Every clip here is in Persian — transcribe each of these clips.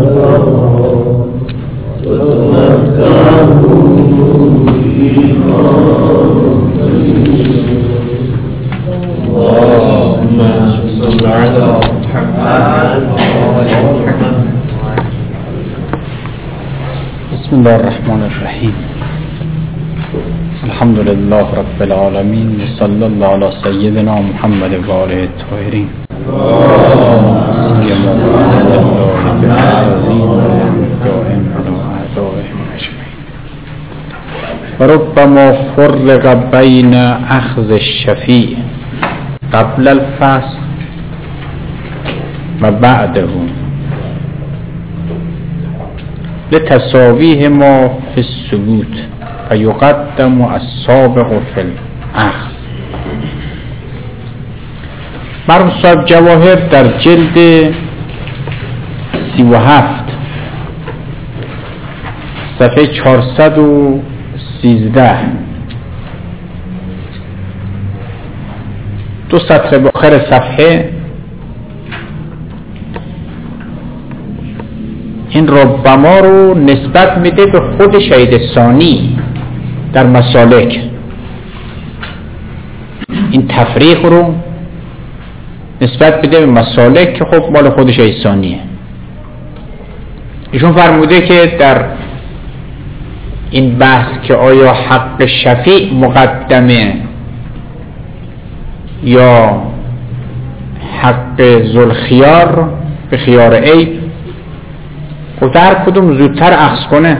بسم الله الرحمن الرحیم. الحمد لله رب العالمین و صلی الله علی سیدنا محمد و آله الطاهرین. ربما فرق بین اخذ الشفیع قبل الفصل و بعده لتساویهما فی الثبوت فیقدم السابق فی الاخذ. مرحوم صاحب جواهر در جلد 37 صفحه 413 دو سطر به آخر صفحه این ربما رو نسبت میده به خود شهید ثانی در مسالک. این تفریق رو نسبت بده به مسالک که خب مال خود شهید ثانیه. ایشون فرموده که در این بحث که آیا حق شفیع مقدمه یا حق ذوالخیار به خیار عیب، خود هر کدوم زودتر اخذ کنه.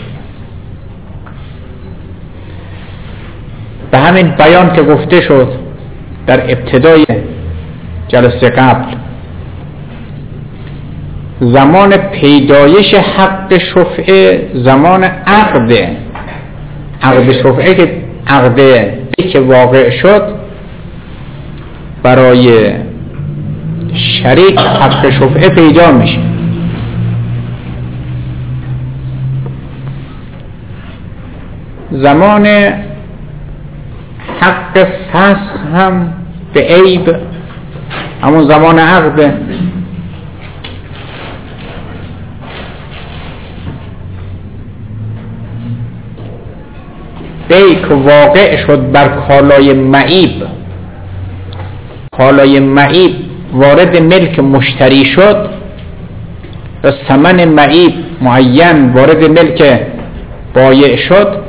به همین بیان که گفته شد در ابتدای جلسه قبل، زمان پیدایش حق شفعه زمان عقد شفعه که عقده که واقع شد برای شریک حق شفعه پیدا میشه. زمان حق فسخ هم به عیب همون زمان عقده. بیع که واقع شد بر کالای معیب، کالای معیب وارد ملک مشتری شد و ثمن معیب معین وارد ملک بایع شد،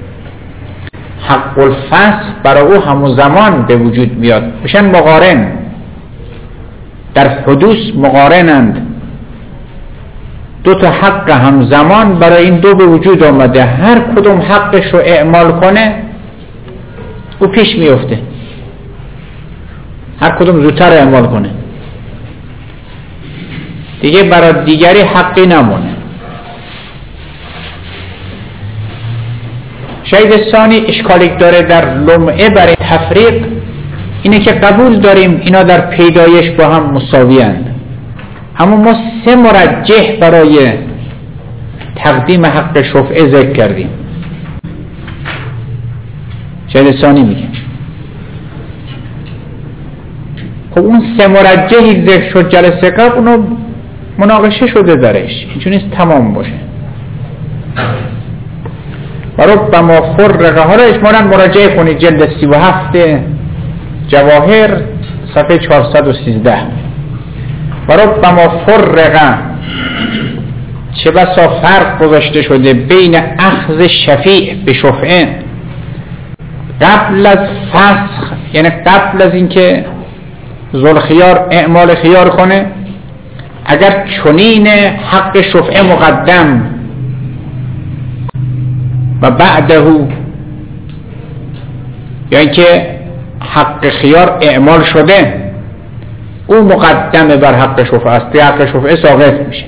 حق الفسخ برای او همون زمان به وجود میاد. میشن مقارن، در حدوث مقارنند. دو تا حق همزمان برای این دو به وجود آمده، هر کدوم حقش رو اعمال کنه او پیش میفته، هر کدوم زودتر اعمال کنه دیگه برای دیگری حقی نمونه. شهید ثانی اشکالی داره در لمعه برای تفریق اینه که قبول داریم اینا در پیدایش با هم مساوی اند، اما ما سه مرجح برای تقدیم حق شفعه ذکر کردیم. شهید ثانی میگه خب اون سه مرجحی ذکر شد جلسه قبل، اونو مناقشه شده درش، اینجور نیست تمام باشه. و ربما فرق، حالا اجمالاً مراجعه کنید جلد 37 جواهر صفحه 413. و ربما فرق، چه بسا فرق گذاشته شده بین اخذ شفیع به شفعه قبل از فسخ، یعنی قبل از اینکه ذوالخیار اعمال خیار کنه، اگر چنین حق شفعه مقدم و بعده، یعنی که حق خیار اعمال شده او مقدمه بر حق شفعه است، حق شفعه ساقط میشه.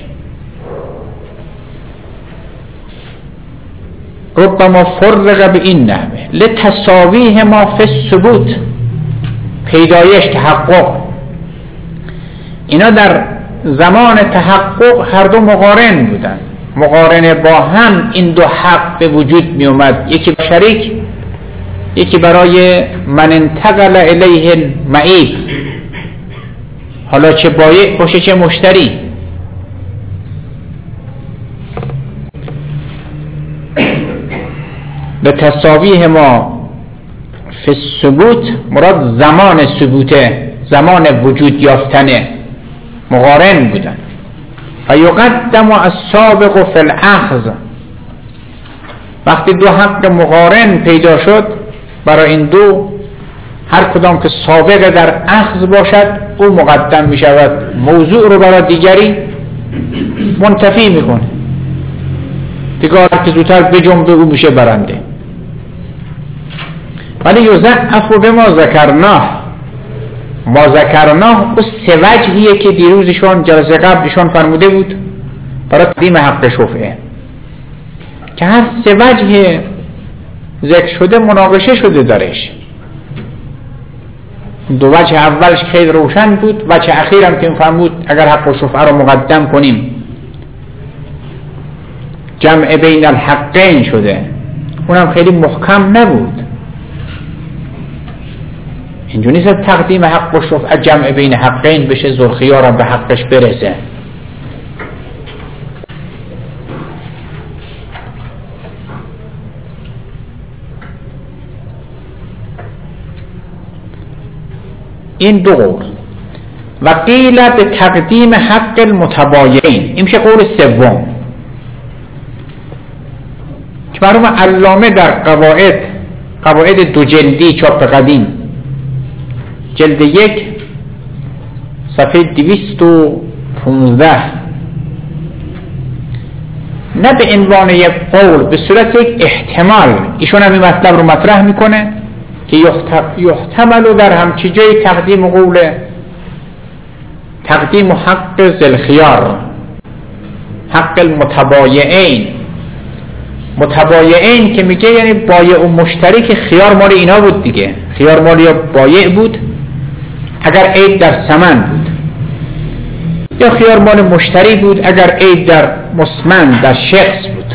ربما فرق به این نحوه لتساویهما فی الثبوت، پیدایش تحقق، اینا در زمان تحقق هر دو مقارن بودن، مقارنه با هم این دو حق به وجود می اومد، یکی شریک یکی برای من انتقل الیه المعیب، حالا چه بایع باشه چه مشتری. به تساویه ما فی الثبوت مراد زمان ثبوته، زمان وجود یافتنه، مقارن بودن. و یقدم السابق فی الاخذ، وقتی دو حق مقارن پیدا شد برای این دو، هر کدام که سابق در اخذ باشد او مقدم می شود، موضوع رو برای دیگری منتفی میکنه، دیگه که زودتر بجنبه او میشه برنده. ولی یضعف به ما ذکرناه، ما ذکرناه او سه وجهیه که دیروزشون جلسه قبلشون فرموده بود برای تقدیم حق شفعه، که هر سه وجه ذکر شده مناقشه شده درش. دو وجه اولش خیلی روشن بود، وجه اخیرم که فرمود اگر حق شفعه رو مقدم کنیم جمع بین الحقین شده، اونم خیلی محکم نبود. اینجوری نیست تقدیم حق و شفعه جمع بین حقین بشه ذوالخیارم به حقش برسه. این دو قول. و قیل به تقدیم حق المتباین، این میشه قول سوم که مرحوم علامه در قواعد دو جلدی چاپ قدیم جلد 1 صفحه 215 نه به عنوان یک قول، به صورت یک احتمال ایشون هم این مطلب رو مطرح میکنه که یحتمل در همچی جای تقدیم حق ذوالخیار، حق المتبایعین. متبایعین که میگه یعنی بایع و مشتری، که خیار مال اینا بود دیگه، خیار مال یا بایع بود اگر عیب در ثمن بود، یا خیار مال مشتری بود اگر عیب در مسمن، در شخص بود.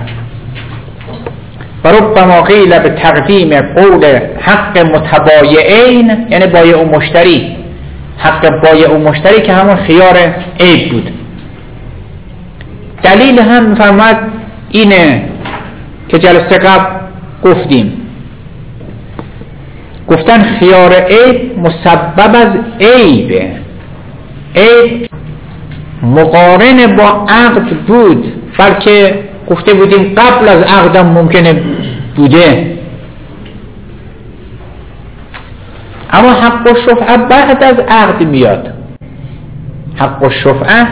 و ربما قیل به تقدیم قول حق متبایعین، یعنی بایع و مشتری، حق بایع و مشتری که همون خیار عیب بود. دلیل هم میفرماد اینه که جلسه قبل گفتن خیار عیب مسبب از عیبه، عیب مقارن با عقد بود، بلکه گفته بودیم قبل از عقدم ممکنه بوده، اما حق الشفعه بعد از عقد میاد. حق الشفعه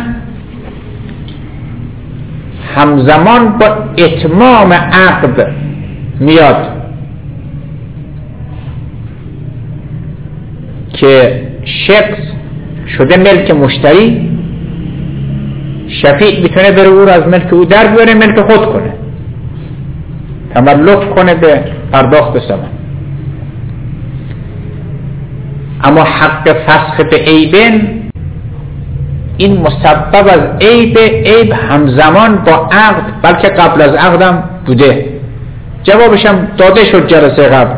همزمان با اتمام عقد میاد که شخص شده ملک مشتری، شفیع میتونه بره او رو از ملک او در بیاره، ملک خود کنه، تملک کنه به پرداخت ثمن. اما حق فسخ به عیبن، این مسبب از عیب همزمان با عقد، بلکه قبل از عقدم بوده. جوابشم داده شد جلسه قبل.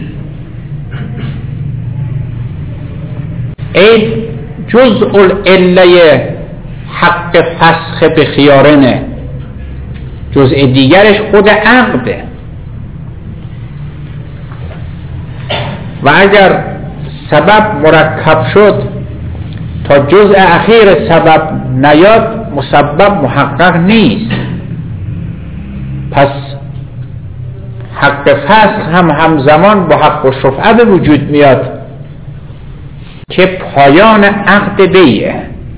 عیب جزء العله حق فسخ به خیارنه، جزء دیگرش خود عقده. و اگر سبب مرکب شد تا جزء اخیر سبب نیاد، مسبب محقق نیست. پس حق فسخ هم همزمان با حق و شفعه به وجود میاد که پایان عقد بیعه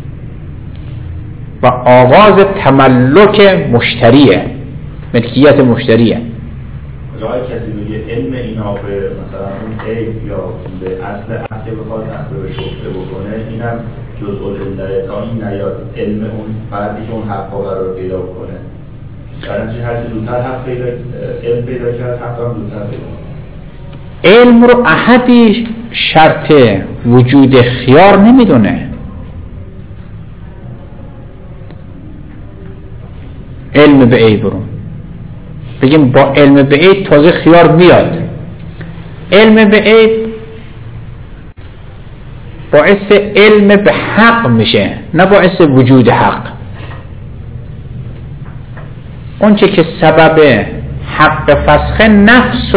و آغاز تملک مشتریه، ملکیت مشتریه. جای کسی میگه علم اینا به مثلا اون عیب یا به اصل عقد بخواد عقد رو شفته بکنه، اینم جزء العله تا این نیاد علم اون فردی که اون حقا قرار پیدا بکنه. برنامه هر چی زودتر حق پیدا علم پیدا کرد، حقا هم زودتر پیدا. علم رو احدی شرط وجود خیار نمیدونه. علم به عیب رو بگیم با علم به عیب تازه خیار میاد. علم به عیب باعث علم به حق میشه، نه باعث وجود حق. اون چه که سبب حق فسخ نفس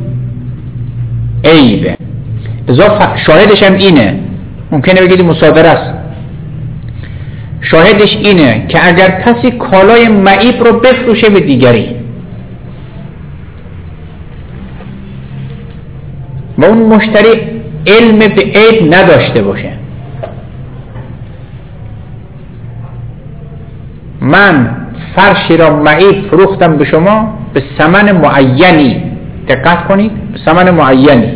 العیبه. شاهدش هم اینه، ممکنه بگید مصادره است، شاهدش اینه که اگر کسی کالای معیب رو بفروشه به دیگری و اون مشتری علم به عیب نداشته باشه، من فرشی را معیب فروختم به شما به ثمن معینی، دقت کنید، به ثمن معینی،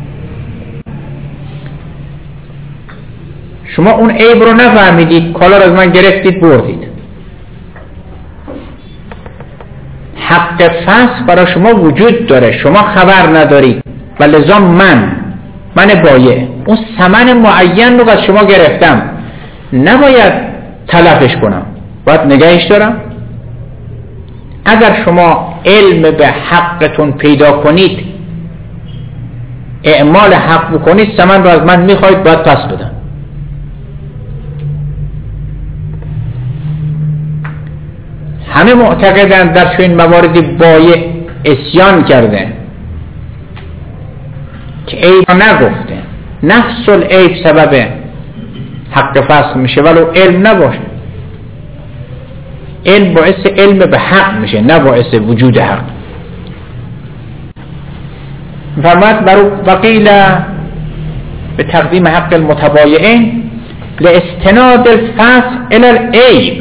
شما اون عیب رو نفهمیدید، کالا رو از من گرفتید بردید، حق فسخ برای شما وجود داره، شما خبر ندارید و لذا من بایع اون ثمن معین رو از شما گرفتم، نباید تلفش کنم، باید نگهش دارم. اگر شما علم به حقتون پیدا کنید، اعمال حق بکنید، ثمن رو از من میخواید، باید پس بدم. همه معتقدند در چنین مواردی بایع عصیان کرده که عیب نگفته، نفس العیب سبب حق فسخ میشه ولو علم نباشه، علم باعث علم به حق میشه نه باعث وجود حق. فرمود وقیل به تقدیم حق المتبایعین لاستناد الفسخ الى العیب.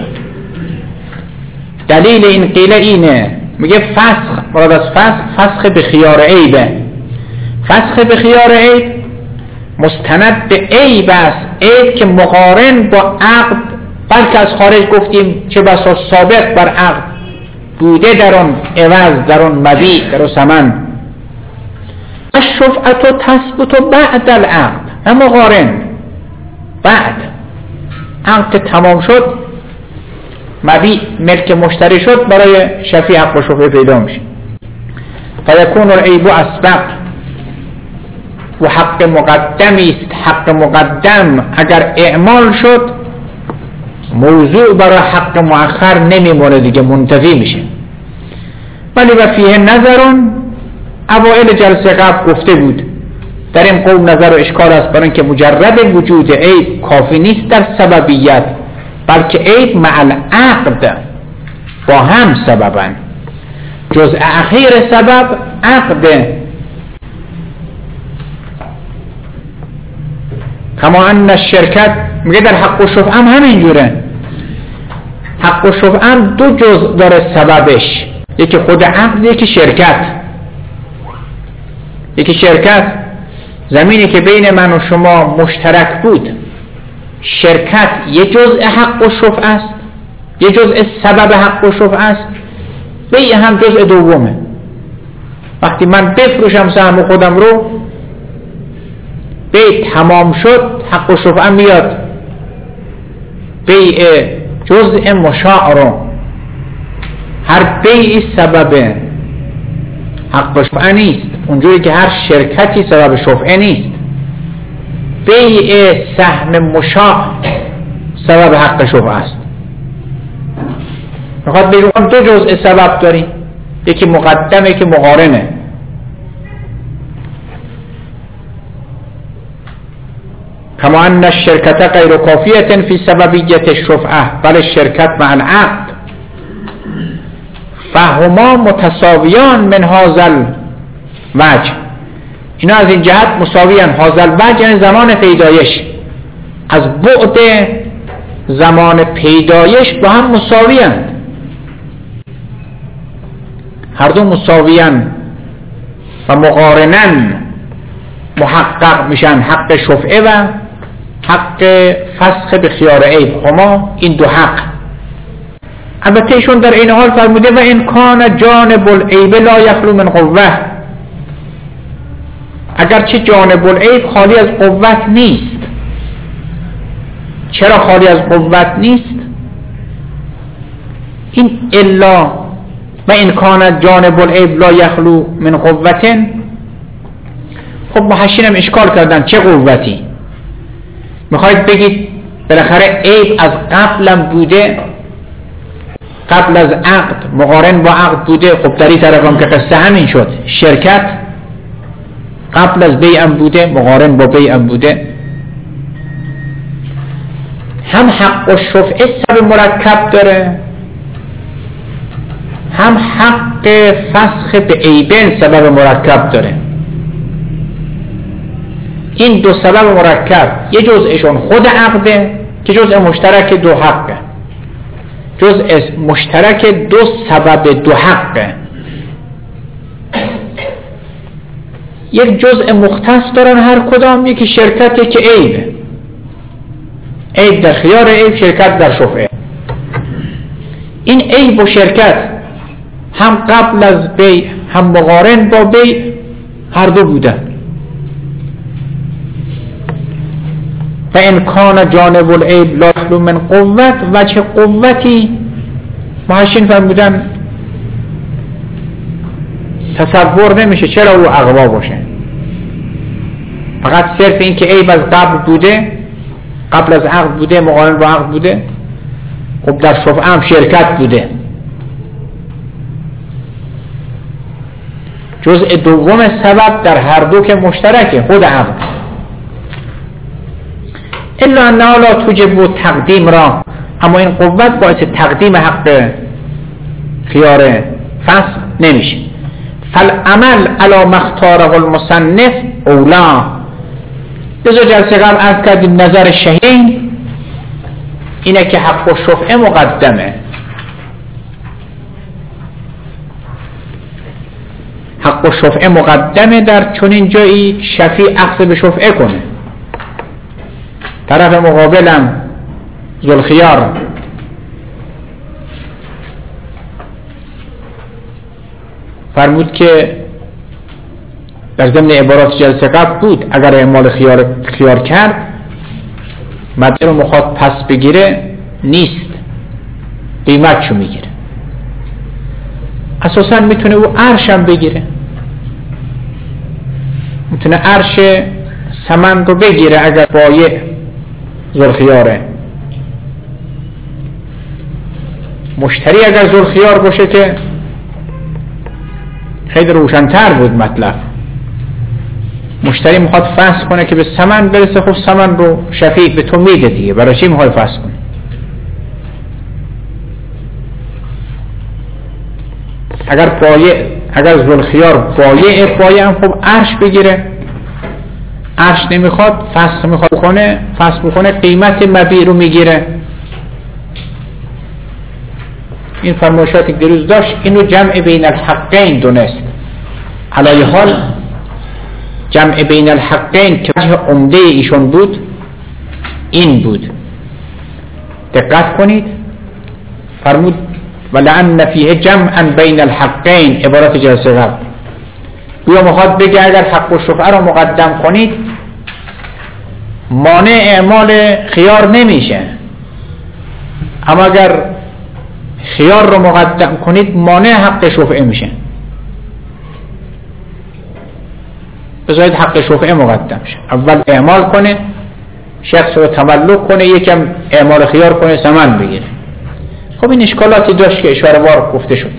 دلیل این قیل اینه، میگه فسخ مراد از فسخ به خیار عیبه. فسخ به خیار عیب مستند به عیب است، عیب که مقارن با عقد، بلکه از خارج گفتیم چه بسا سابق بر عقد بوده، در آن عوض، در آن مبیع، در آن ثمن. الشفعة تثبت بعد العقد، نه مقارن، بعد عقد تمام شد، مبیع ملک مشتری شد، برای شفیع حق و شفعه پیدا میشه. فیکون العیب اسبق، و حق مقدمی است، حق مقدم اگر اعمال شد موضوع برای حق مؤخر نمیمونه دیگه، منتفی میشه. ولی و فیه نظرون، اوائل جلسه قبل گفته بود در این قول نظر و اشکال است، برای اینکه مجرد وجود عیب کافی نیست در سببیت، بلکه عیب مع العقد با هم سببن. جزء اخیر سبب عقد، کما ان الشرکت، میگه در حق و شفعه هم همینجوره، حق و شفعه هم دو جزء داره سببش، یکی خود عقد، یکی شرکت. یکی شرکت، زمینی که بین من و شما مشترک بود، شرکت یه جزء حق و شفعه است، یه جزء سبب حق و شفعه است، بیع هم جزء دومه. وقتی من بفروشم سهم خودم رو، بیع تمام شد، حق و شفعه میاد، بیع جزء مشاع رو، هر بیعی سبب حق و شفعه نیست، اونجوری که هر شرکتی سبب شفعه نیست. بیع سهم مشاع سبب حق شفعه است. میخواد بگم دو جزء سبب داریم، یکی مقدمه، یکی مقارنه. کما ان الشرکت غیر کافیه فی سببیت الشفعه بل الشرکت مع العقد فهما متساویان من هذا الوجه. اینا از این جهت مساویان. هذا الوجه یعنی زمان پیدایش، از بعد زمان پیدایش با هم مساویان، هر دو مساویان و مقارنن محقق میشن، حق شفعه و حق فسخ به خیار عیب. هما این دو حق. البته ایشون در این حال فرموده و این کان جانب العیب لا یخلو من قوه، اگرچه جانب العیب خالی از قوت نیست. چرا خالی از قوت نیست؟ این الا و این کان جانب العیب لا یخلو من قوتن، خب محشین هم اشکال کردن چه قوتی؟ میخواید بگید بالاخره عیب از قبلم بوده، قبل از عقد مقارن با عقد بوده، خب در این طرف هم که قصه همین شد، شرکت قبل از بیع هم بوده مقارن با بیع هم بوده. هم حق و شفعه سبب مرکب داره، هم حق فسخ به عیبین سبب مرکب داره. این دو سبب مرکب یه جزءشون خود عقده که جزء مشترک دو حقه، جزء مشترک دو سبب دو حقه. یک جزء مختص دارن هر کدام، یکی شرکته که عیبه، عیب در خیار، عیب شرکت در شفعه. این عیب و شرکت هم قبل از بیع هم مقارن با بیع هر دو بودن. و ان کان جانب العیب لا یخلو من قوت، و چه قوتی محشین فرمودن تصور نمیشه چرا او اقوا باشه، فقط صرف این که عیب از قبل بوده، قبل از عقد بوده مقارن با عقد بوده، خب در شفعه هم شرکت بوده. جزء دوم سبب در هر دو که مشترکه خود عقد. الا انها لا توجب تقدیم را، اما این قوت باعث تقدیم حق خیار فسخ نمیشه. فالعمل علی ما اختاره المصنف اولا. بذار جلسه قبل عرض کردیم نظر شهین اینه که حق و شفعه مقدمه، حق و شفعه مقدمه در چنین جایی شفیع عقد به شفعه کنه. طرف مقابلم ذوالخیار فرمود که در ضمن عبارات جلسه قبل بود اگر اعمال خیار کرد مدعی رو مخاطب پس بگیره نیست، قیمت شو میگیره. اساسا میتونه او عرش هم بگیره، میتونه عرش ثمن رو بگیره اگر بایع ذوالخیاره. مشتری اگر ذوالخیار باشه که خیلی روشن‌تر بود مطلب. مشتری میخواد فسخ کنه که به ثمن برسه، خب ثمن رو شفیع به تو میده دیگه، برای چی میخواد فسخ کنه؟ اگر ذوالخیار بایع هم خب عرش بگیره، عرش نمیخواد فسخ میخواد کنه، فسخ بکنه قیمت مبیع رو میگیره. این فرمایشاتی که دیروز داشت اینو جمع بین الحقین دونست. علی حال جمع بین الحقین که وجه عمده ایشون بود این بود. دقت کنید فرمود ولعن فیه جمعا بین الحقین، عبارت جلسه قبل. بیا میخواد بگه اگر حق و شفعه رو مقدم کنید مانع اعمال خیار نمیشه، اما اگر خیار رو مقدم کنید مانع حق شفعه میشه. بذارید حق شفعه مقدم شه، اول اعمال کنه، شخص رو تملک کنه، یکم اعمال خیار کنه، ثمن بگیره. خب این اشکالاتی داشت که اشاره وار گفته شد.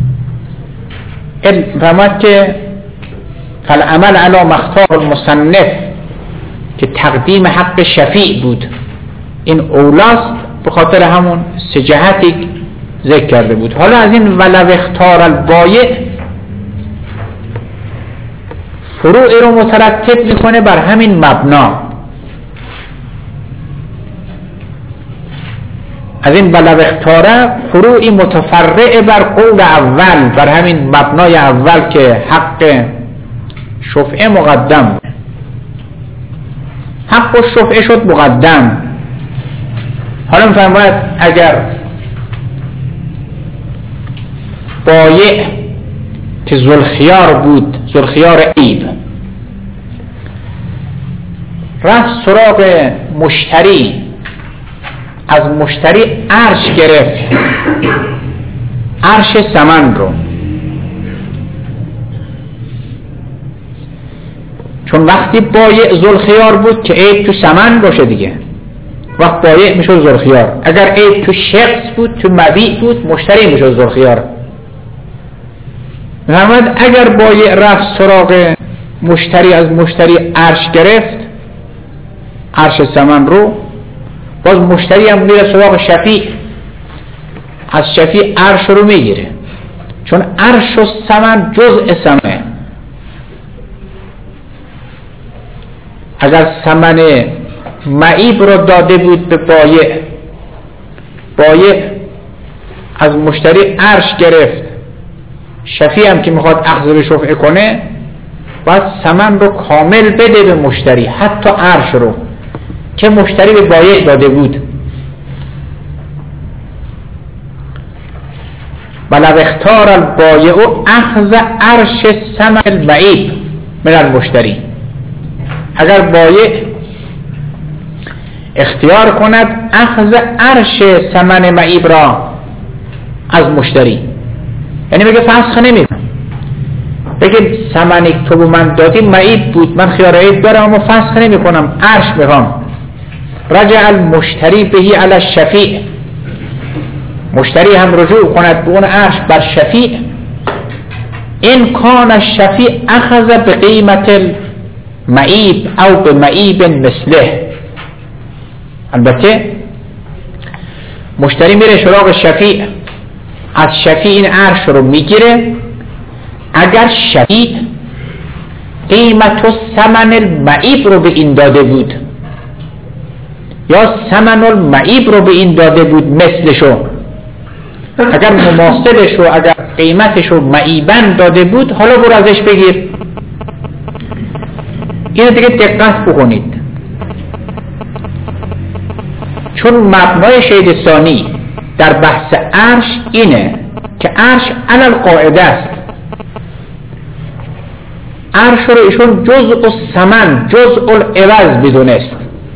فرمود که فالعمل علی ما اختاره المصنف که تقدیم حق شفیع بود، این اولاست به خاطر همون سه جهتی ذکر کرده بود. حالا از این ولو اختار البایع فروع رو مترتب میکنه بر همین مبنا. از این ولو اختاره فروعی متفرع بر قول اول، بر همین مبنای اول که حق شفعه مقدم، حق و شفعه شد مقدم. حالا میفرماید اگر بایع که ذوالخیار بود، ذوالخیار عیب، رفت سراغ مشتری، از مشتری عرش گرفت، عرش ثمن رو، چون وقتی بایع ذوالخیار بود که عیب تو ثمن باشه دیگه، وقت بایع میشد ذوالخیار. اگر عیب تو شخص بود، تو مبیع بود، مشتری میشد ذوالخیار. محمد اگر بایع رفت سراغ مشتری، از مشتری عرش گرفت، عرش ثمن رو، باز مشتری هم میره سراغ شفیع، از شفیع عرش رو میگیره، چون عرش و ثمن جزء ثمنه. اگر ثمن معیب رو داده بود به بایع، بایع از مشتری عرش گرفت، شفیع هم که میخواد اخذ به شفعه کنه باید ثمن رو کامل بده به مشتری، حتی عرش رو که مشتری به بایع داده بود. ولو اختار البایع اخذ عرش ثمن المعیب من المشتری. اگر بایع اختیار کند اخذ عرش ثمن معیب را از مشتری، یعنی بگه فسخ نمیکنم، بگه ثمنی که تو به من دادی معیب بود، من خیار عیب دارم اما فسخ نمی کنم، عرش میخوام. رجع المشتری بهی علی الشفیع، مشتری هم رجوع کند به اون عرش بر شفیع. این کان الشفیع اخذ به قیمت المعیب او به معیب مثله. البته مشتری میره سراغ شفیع، از شفیع این عرش رو میگیره اگر شفیع قیمت و ثمن المعیب رو به این داده بود یا ثمن المعیب رو به این داده بود مثلشو، اگر مماثلشو، اگر قیمتشو معیبن داده بود، حالا برو ازش بگیر. اینو دیگه دقت بکنید، چون مبنای شهید ثانی در بحث عرش اینه که عرش علی القاعده است. عرش رو ایشون جزء الثمن، جزء العوض بدونست.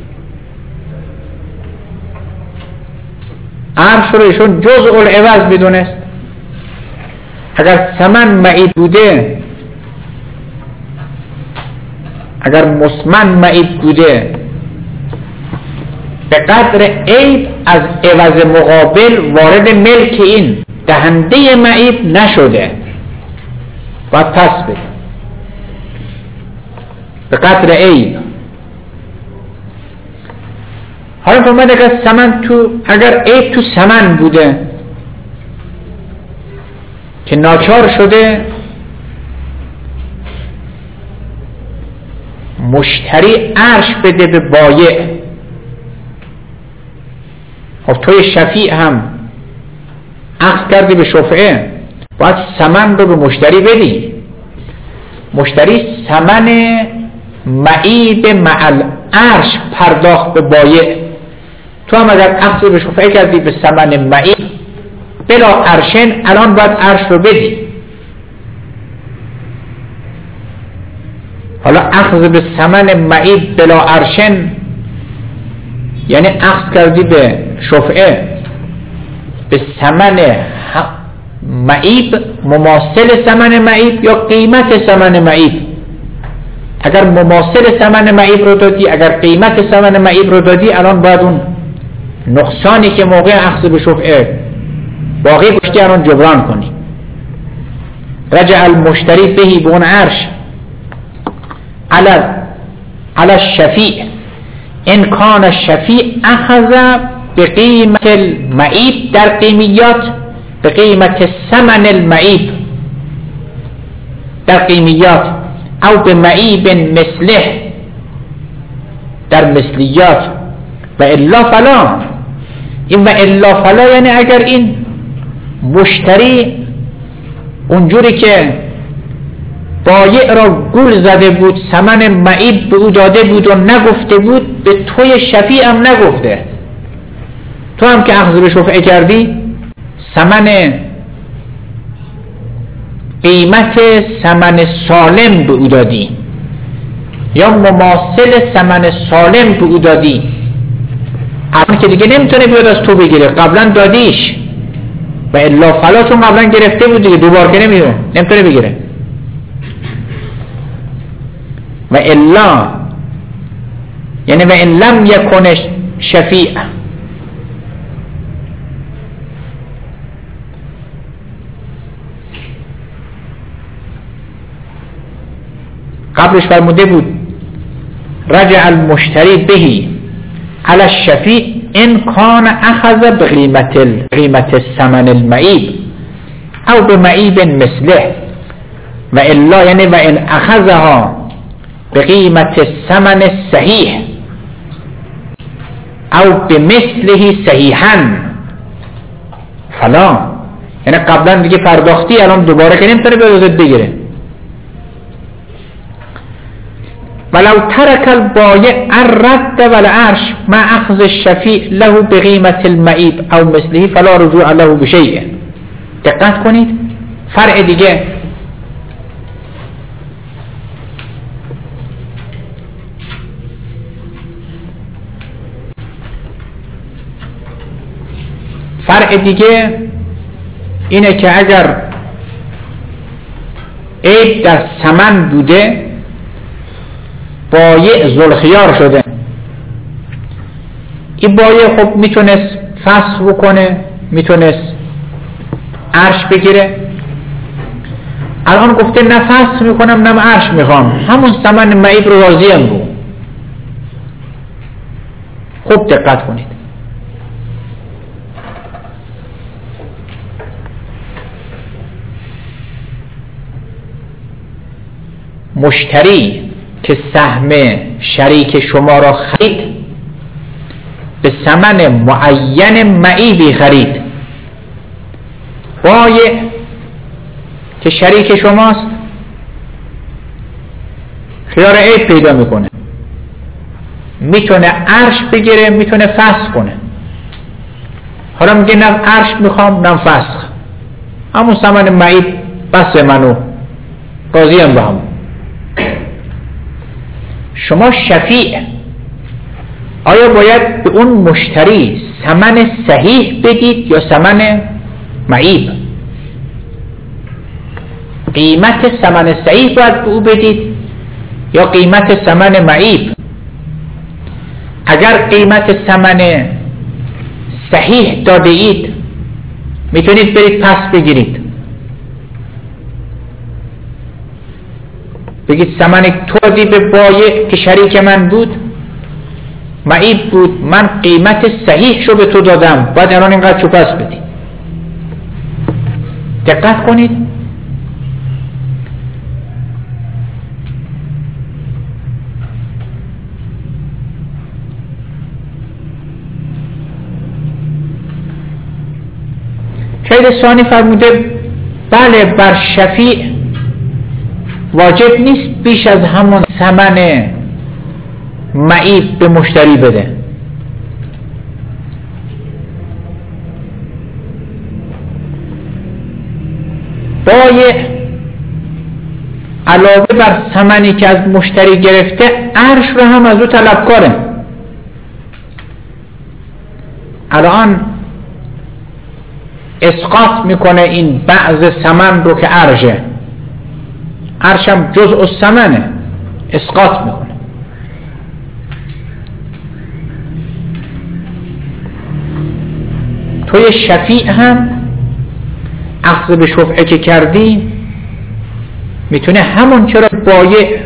عرش رو ایشون جزء العوض بدونست. اگر ثمن معیب بوده، اگر مسمن معیب بوده، به قدر عیب از عوض مقابل وارد ملک این دهنده معیب نشده، باید پس بده به قدر عیب. حالا فرماید اگر ثمن تو، اگر عیب تو ثمن بوده که ناچار شده مشتری عرش بده به بایع، خب توی شفیع هم عقد کردی به شفعه، باید ثمن رو به مشتری بدی. مشتری ثمن معیب معل عرش پرداخت به بایع، تو هم اگر عقد به شفعه کردی به ثمن معیب بلا عرشن، الان باید عرش رو بدی. حالا اخذ به ثمن معیب بلا عرشن یعنی اخذ کردی به شفعه به ثمن معیب مماثل ثمن معیب یا قیمت ثمن معیب. اگر مماثل ثمن معیب رو دادی، اگر قیمت ثمن معیب رو دادی، الان باید اون نقصانی که موقع اخذ به شفعه باقی گشتی الان جبران کنی. رجع المشتری بهی به اون عرش علی الشفیع ان کان الشفیع اخذ به قیمت المعیب در قیمیات، به قیمت ثمن المعیب در قیمیات، او به معیب مثله در مثلیات. و الا فلا، این و الا فلا یعنی اگر این مشتری اونجوری که بایع را گول زده بود ثمن معیب به او داده بود و نگفته بود، به توی شفیع هم نگفته، تو هم که اخذ به شفعه کردی ثمن قیمت ثمن سالم به او دادی یا مماثل ثمن سالم به او دادی، الان که دیگه نمیتونه بیاد از تو بگیره، قبلا دادیش. و الا فلا چون قبلا گرفته بود دیگه دوبار که نمیتونه بگیره. و الا یعنی و ان لم یکنش شفیع. قبلش فرموده بود رجع المشتری بهی على الشفیع ان کان اخذ بقیمت الثمن المعیب او بمعیب مثله و الا، یعنی و ان اخذها بقیمت الثمن الصحیح او بمثله صحیحا فلا، یعنی قبلا دیگه پرداختی الان دوباره که نمیتونه به روزت بگیره. ولو ترك البایع الرد والعرش مع اخذ الشفیع له بقیمت المعیب او مثله فلا رجوع له بشیء. دقت کنید فرع دیگه، فرع دیگه اینه که اگر عیب در ثمن بوده بایع ذوالخیار شده، این بایع خب میتونست فسخ بکنه، میتونست عرش بگیره. الان گفته نه فسخ میکنم نه عرش میخوام، همون ثمن معیب رو راضیم رو. خوب دقت کنید. مشتری که سهم شریک شما را خرید به ثمن معین معیبی خرید، بایع که شریک شماست خیار عیب پیدا میکنه، میتونه عرش بگیره میتونه فسخ کنه. حالا میگه نه عرش میخوام نه فسخ، همون ثمن معیب بس منو راضیم به همون. شما شفیع آیا باید به اون مشتری ثمن صحیح بدید یا ثمن معیب؟ قیمت ثمن صحیح باید به او بدید یا قیمت ثمن معیب؟ اگر قیمت ثمن صحیح داده اید میتونید برید پس بگیرید، بگید ثمن تو دادی به بایع که شریک من بود معیب بود، من قیمت صحیح شو به تو دادم، باید الان اینقدر چو پس بدی. دقت کنید. شاید ثانی فرموده بله بر شفیع واجب نیست بیش از همون ثمن معیب به مشتری بده. بایع علاوه بر ثمنی که از مشتری گرفته عرش رو هم از او طلبکاره. الان اسقاط میکنه این بعض ثمن رو که عرشه، عرش هم جزء الثمنه، اسقاط میکنه. توی شفیع هم اخذ به شفعه که کردی میتونه همون چرا بایع،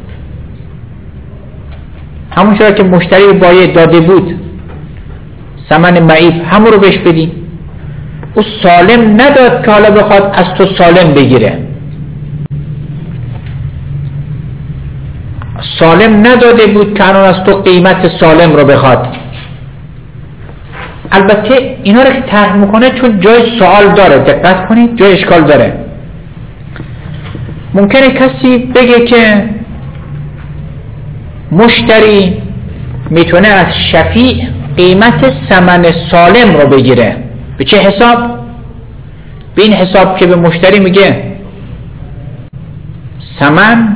همون چرا که مشتری بایع داده بود ثمن معیب همون رو بهش بدی. او سالم نداد که حالا بخواد از تو سالم بگیره، سالم نداده بود که الان از تو قیمت سالم رو بخواد. البته اینا رو که طرح میکنه چون جای سوال داره، دقت کنید جای اشکال داره. ممکنه کسی بگه که مشتری میتونه از شفیع قیمت ثمن سالم رو بگیره. به چه حساب؟ به این حساب که به مشتری میگه ثمن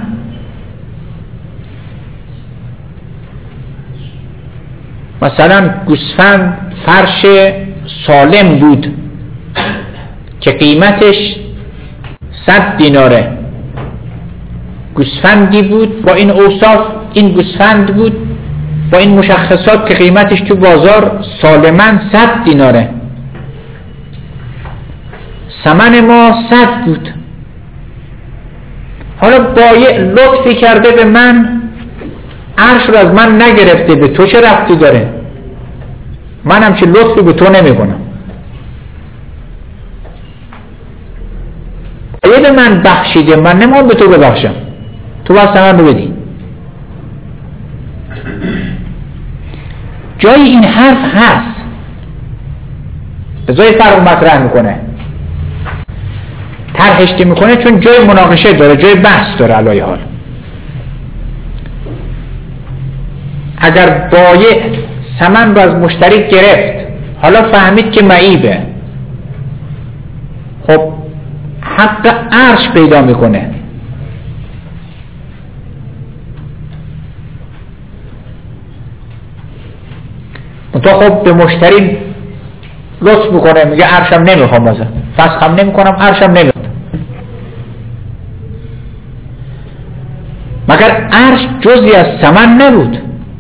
مثلا گوسفند فرش سالم بود که قیمتش 100 دیناره، گوسفندی بود با این اوصاف، این گوسفند بود با این مشخصات که قیمتش تو بازار سالماً 100 دیناره، ثمن ما 100 بود. حالا بایع لطفی کرده به من، عرش رو از من نگرفته، به تو چه ربطی داره؟ منم چه لطفی به تو نمی کنم. بایع به من بخشیده، من نمیخوام به تو ببخشم، تو باید ثمن رو بدی. جای این حرف هست، به جای فرق مطرح میکنه، طرحش میکنه، چون جای مناقشه داره، جای بحث داره. علای حال اگر بایع ثمن رو از مشتری گرفت، حالا فهمید که معیبه، خب حق عرش پیدا میکنه. منتها خب به مشتری لطف میکنه، میگه عرشم نمیخوام، مثلا فسخم نمیکنم، عرشم نمیخوام. مگر عرش جزئی از ثمن نبود؟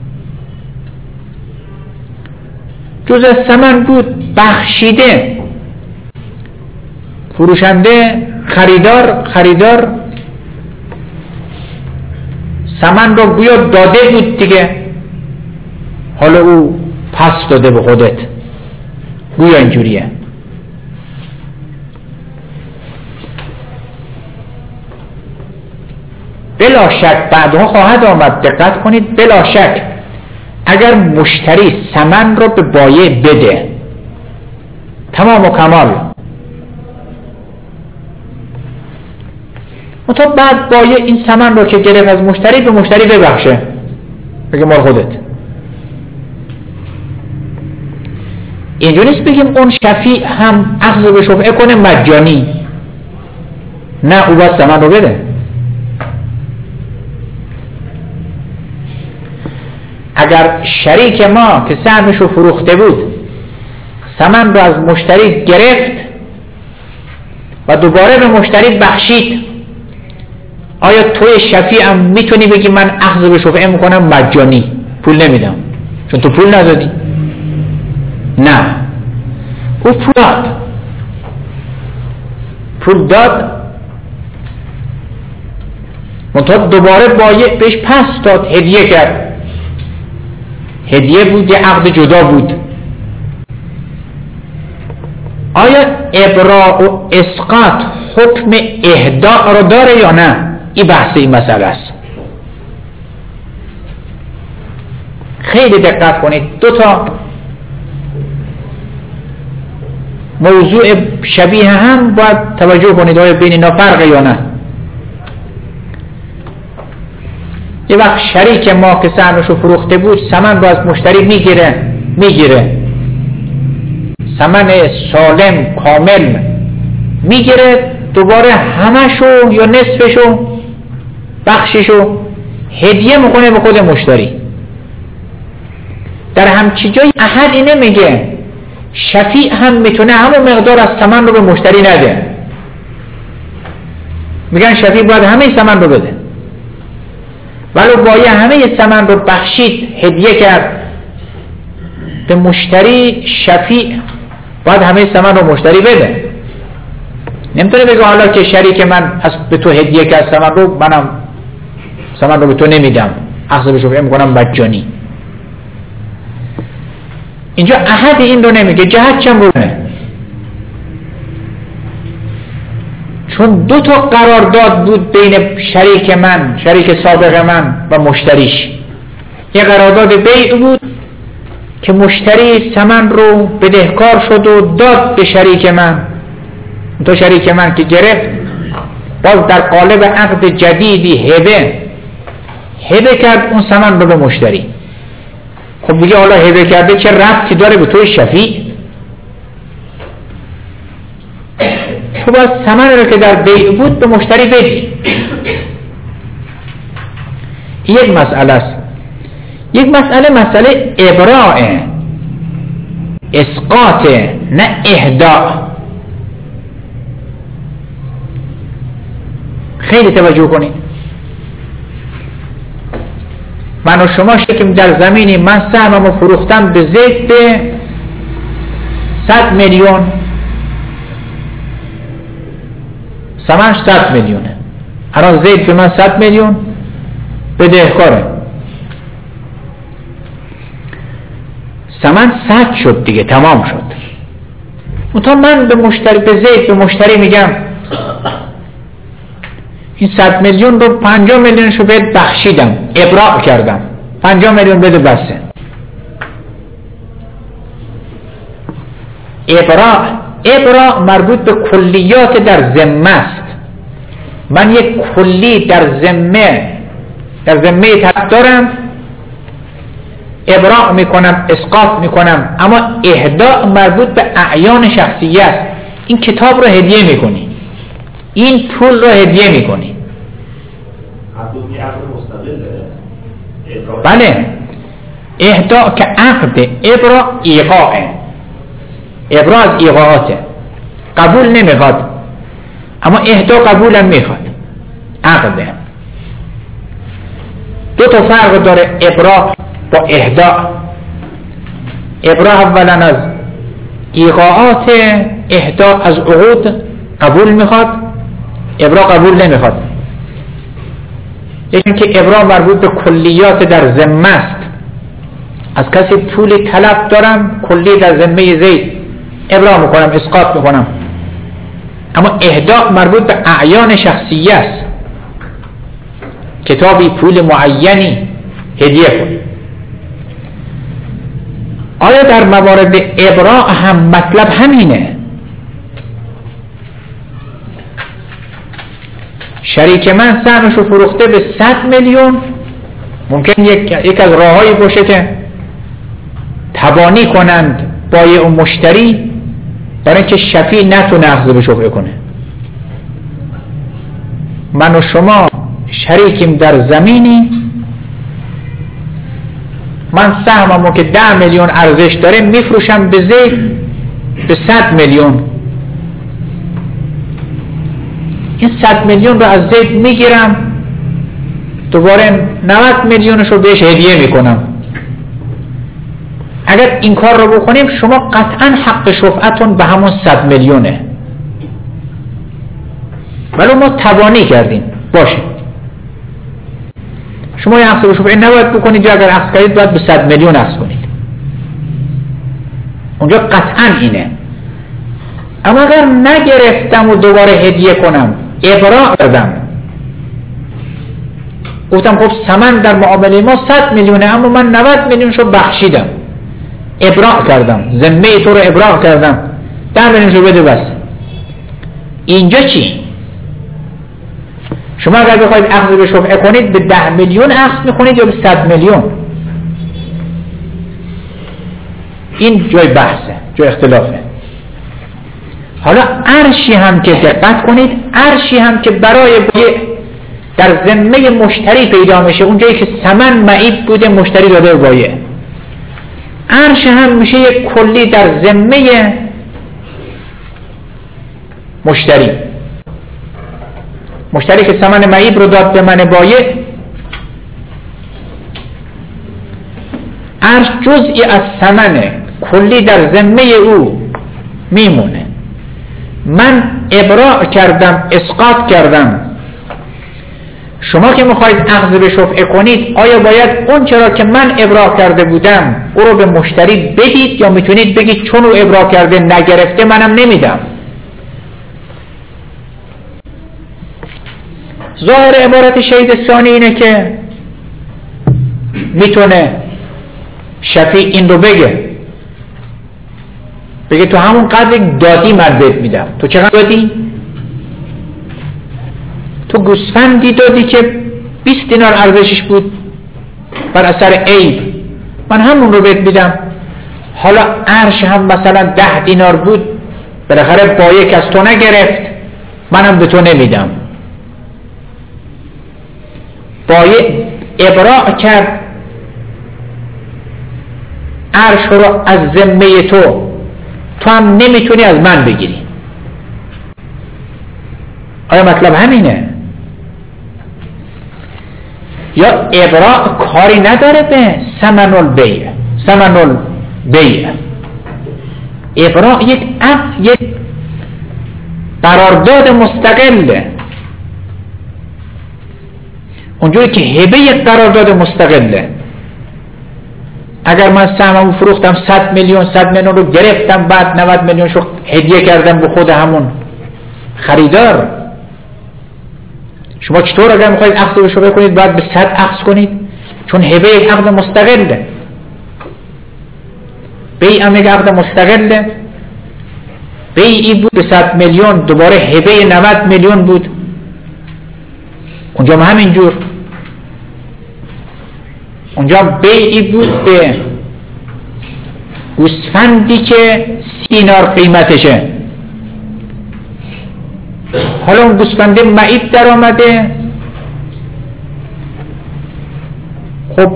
جزئی از ثمن بود، بخشیده. فروشنده خریدار ثمن رو گویا داده بود دیگه، حالا او پس داده به خودت، گویا اینجوریه. بلا شک بعدها خواهد آمد، دقت کنید، بلا شک اگر مشتری ثمن رو به بایع بده تمام و کمال، منتها بعد بایع این ثمن رو که گرفت از مشتری به مشتری ببخشه، بگه مال خودت. اینجا نیست بگیم اون شفیع هم اخذ به شفعه کنه مجانی، نه، او باید ثمن رو بده. اگر شریک ما که سهمش رو فروخته بود ثمن رو از مشتری گرفت و دوباره به مشتری بخشید، آیا توی شفیع هم میتونی بگی من اخذ به شفعه میکنم مجانی، پول نمیدم چون تو پول ندادی؟ نه، او پول داد منتها دوباره بایع بهش پس داد، هدیه کرد. هدیه بود، یه عقد جدا بود. آیا ابراء و اسقاط حکم اهداء رو داره یا نه؟ این بحث این مسئله است. خیلی دقت کنید، دو تا موضوع شبیه هم باید توجه کنید، آیا بین اینا فرقه یا نه. یه وقت شریک ما که سهمشو فروخته بود ثمن رو از مشتری میگیره ثمن سالم کامل میگیره، دوباره همشو یا نصفشو بخششو هدیه میکنه به خود مشتری. در همچی جای احدی نمیگه شفیع هم میتونه همون مقدار از ثمن رو به مشتری نده، میگن شفیع باید همه ثمن رو بده، ولو باید همه ثمن رو بخشید، هدیه کرد به مشتری، شفیع باید همه ثمن رو مشتری بده. نمیتونه بگه حالا که شریک من به تو هدیه کرد ثمن رو، منم ثمن رو به تو نمیدم، اخذ به شفعه میکنم مجانی. اینجا احد این رو نمیگه، جهت چم رو نه، چون دو تا قرارداد بود بین شریک سابق من و مشتریش. یه قرارداد بیع بود که مشتری ثمن رو بدهکار شد و داد به شریک من، تو شریک من که گرفت باز در قالب عقد جدیدی هبه کرد اون ثمن رو به مشتری. خب دیگه حالا هبه کرده چه ربطی داره به توی شفیع؟ تو باید ثمن رو که در بیع بود به مشتری بدی. یک مسئله است. یک مسئله ابراء، اسقاط، نه اهداء. خیلی توجه کنید. من و شما شکیم در زمینی، من سهممو فروختم به زید به 100 میلیون، ثمنش 100 میلیونه. الان زید به من 100 میلیون بدهکاره، ثمن 100 شد دیگه، تمام شد. منتها من به مشتری، به زید، به مشتری میگم این 100 میلیون رو 50 میلیونشو بهت بخشیدم، ابراء کردم، 50 میلیون بده بسه. ابراء مربوط به کلیات در ذمه است. من یک کلی در ذمه طرف دارم، ابراء میکنم، اسقاط میکنم. اما اهداء مربوط به اعیان شخصیه است. این کتاب رو هدیه میکنی، این پول رو هدیه میکنی. بله، اهداء که عقده، ابراء ایقاعه. ابراء از ایقاعاته، قبول نمیخواد، اما اهداء قبولم میخواد، عقده. دو تا فرق داره ابراء با اهداء. ابراء اولا از ایقاعات، اهداء از عقود قبول میخواد، ابراء قبول نمیخواد. یکی که ابراء مربوط به کلیات در ذمه است. از کسی پول طلب دارم، کلی در ذمه زید، ابراء میکنم، اسقاط میکنم. اما اهداء مربوط به اعیان شخصیه است. کتابی پول معینی هدیه کن. آیا در موارد ابراء هم مطلب همینه؟ شریک من سهمشو فروخته به 100 میلیون، ممکن یک از راههایی باشه که تبانی کنند بایع و مشتری برای اینکه شفیع نتونه اخذ به شفعه کنه. من و شما شریکیم در زمینی، من سهممو که 10 میلیون ارزش داره میفروشم به زید به 100 میلیون. این 100 میلیون رو از زید میگیرم، دوباره 90 میلیونش رو بهش هدیه میکنم. اگر این کار رو بکنیم شما قطعا حق شفعتون به همون 100 میلیونه، ولی ما تبانی کردیم. باشه، شما یه اخذ به شفعه نباید بکنید، یا اگر اخذ کردید باید به 100 میلیون اخذ کنید، اونجا قطعا اینه. اما اگر نگرفتم و دوباره هدیه کنم، ابراء کردم، گفتم خب ثمن در معامله ما 100 میلیونه، اما من 90 میلیونشو بخشیدم، ابراء کردم، ذمه تو رو ابراء کردم، 10 میلیونشو بده بس. اینجا چی؟ شما اگر بخواید اخذ به شفعه کنید به 10 میلیون اخذ میکنید یا به 100 میلیون؟ این جای بحثه، جای اختلافه. حالا ارشی هم که دقت کنید، ارشی هم که برای در ذمه مشتری پیدا میشه، اونجایی که ثمن معیب بوده مشتری داده به بایع، ارش هم میشه یک کلی در ذمه مشتری که ثمن معیب رو داد به من بایع، ارش جزئی از ثمن کلی در ذمه او میمونه. من ابراء کردم، اسقاط کردم. شما که میخواید اخذ به شفعه کنید، آیا باید اون چرا که من ابراء کرده بودم او رو به مشتری بدید، یا میتونید بگید چون او ابراء کرده نگرفته منم نمیدم؟ ظاهر عبارت شهید ثانی اینه که میتونه شفیع این رو بگه تو همون قدر دادی من بهت میدم. تو چقدر دادی؟ تو گوسفندی دادی که 20 دینار ارزشش بود بر اثر عیب، من همون رو بهت میدم. حالا ارش هم مثلا 10 دینار بود، بالاخره بایع که از تو نگرفت، منم به تو نمیدم. بایع ابراء کرد ارش رو از ذمه تو هم نمیتونی از من بگیری. آیا مطلب همینه؟ یا ابراء کاری نداره به ثمن البیع. ابراء یک قرارداد مستقله، اونجوری که هبه یک قرارداد مستقله. اگر من سهممو فروختم 100 میلیون رو گرفتم، بعد 90 میلیون شو هدیه کردم به خود همون خریدار. شما چطور اگر میخواید عقد رو شبه کنید باید به 100 عقد کنید؟ چون هبه یک عقد مستقله، بیع هم یک عقد مستقله. بیعی بود به 100 میلیون، دوباره هبه 90 میلیون بود. اونجا هم همینجور، اونجا بیعی بود به گوسفندی که 30 دینار قیمتشه. حالا اون گوسفنده معیب در آمده، خب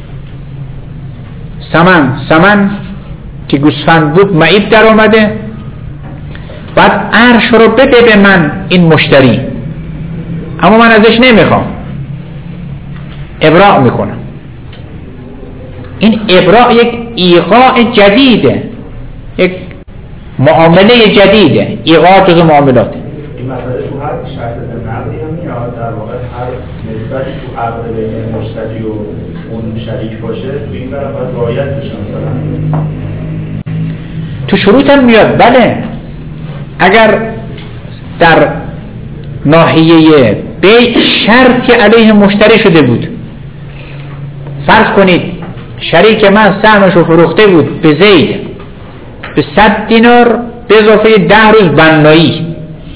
سمن که گوسفند بود معیب در آمده، بعد عرش رو بده به من این مشتری، اما من ازش نمیخوام، ابراء میکنم. این ابراء یک ایقاع جدیده، یک معامله جدیده. ایقاع جز معاملاته. این مسئله تو هر شرط نقدی هم میاد، در واقع هر نسبتی تو عقد بین مشتری و اون شریک باشه تو این طرف باید رعایت بشه. مثلا تو شروط هم میاد. بله، اگر در ناحیه بیع شرطی علیه مشتری شده بود، فرض کنید شریک من سهمشو فروخته بود به زید به 100 دینار به اضافه 10 روز بنایی.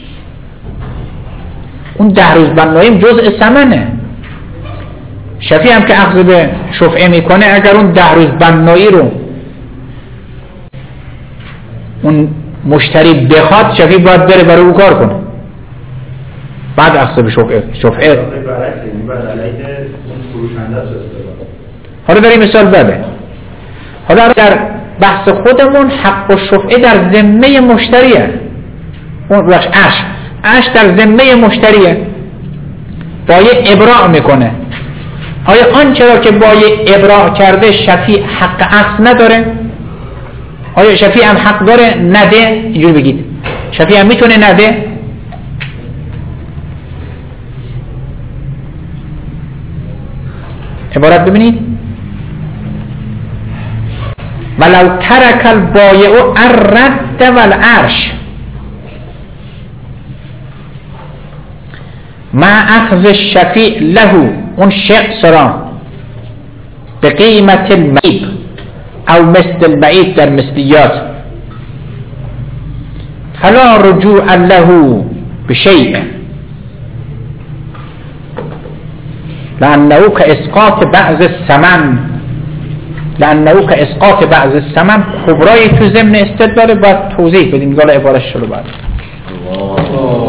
اون 10 روز بنایی جزء ثمنه. شفیع هم که اخذ به شفعه میکنه، اگر اون 10 روز بنایی رو اون مشتری بخواد، شفیع باید بره برای او کار کنه، بعد اخذ به شفعه. حالا در این مثال بله. حالا در بحث خودمون حق و شفعه در ذمه مشتریه. اون بخش عش در ذمه مشتریه، بایع ابراء میکنه. آیا آنچه را که بایع ابراء کرده شفیع حق اخذ نداره؟ آیا شفیع هم حق داره نده؟ اینجور بگید شفیع هم میتونه نده؟ عبارت ببینید: ولو ترک البایع الرد والعرش مع اخذ الشفیع له، اون شخص را به قیمت المعیب او مثل البعید در مثلیات، فلا رجوع له بشیء لأنه كإسقاط بعض الثمن. خبرای تو ضمن استدلال باید توضیح بدیم. حالا عبارش رو بعد